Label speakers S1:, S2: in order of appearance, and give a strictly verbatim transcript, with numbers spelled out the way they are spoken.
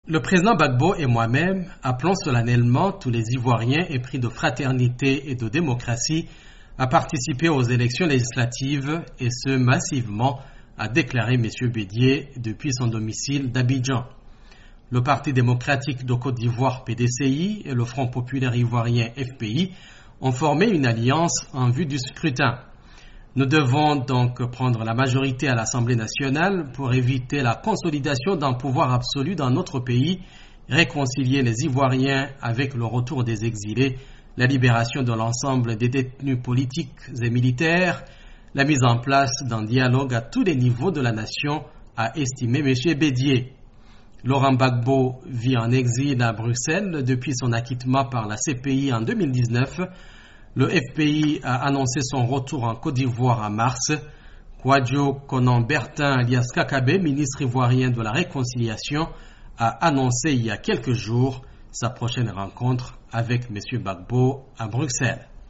S1: Le président Gbagbo et moi-même appelons solennellement tous les Ivoiriens épris de fraternité et de démocratie à participer aux élections législatives et ce massivement, a déclaré M. Bédié depuis son domicile d'Abidjan. Le Parti démocratique de Côte d'Ivoire P D C I et le Front populaire ivoirien F P I ont formé une alliance en vue du scrutin. Nous devons donc prendre la majorité à l'Assemblée nationale pour éviter la consolidation d'un pouvoir absolu dans notre pays, réconcilier les Ivoiriens avec le retour des exilés, la libération de l'ensemble des détenus politiques et militaires, la mise en place d'un dialogue à tous les niveaux de la nation, a estimé M. Bédié. Laurent Gbagbo vit en exil à Bruxelles depuis son acquittement par la C P I en deux mille dix-neuf. Le F P I a annoncé son retour en Côte d'Ivoire en mars. Kouadio Konan Bertin alias Kakabe, ministre ivoirien de la Réconciliation, a annoncé il y a quelques jours sa prochaine rencontre avec M. Gbagbo à Bruxelles.